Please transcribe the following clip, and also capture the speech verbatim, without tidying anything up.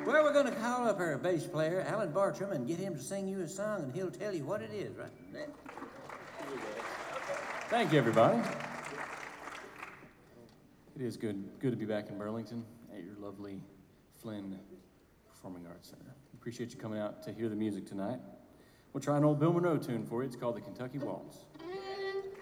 Well, we're going to call up our bass player, Alan Bartram, and get him to sing you a song, and he'll tell you what it is, right? Thank you, everybody. It is good, good to be back in Burlington at your lovely Flynn Performing Arts Center. Appreciate you coming out to hear the music tonight. We'll try an old Bill Monroe tune for you. It's called the Kentucky Waltz.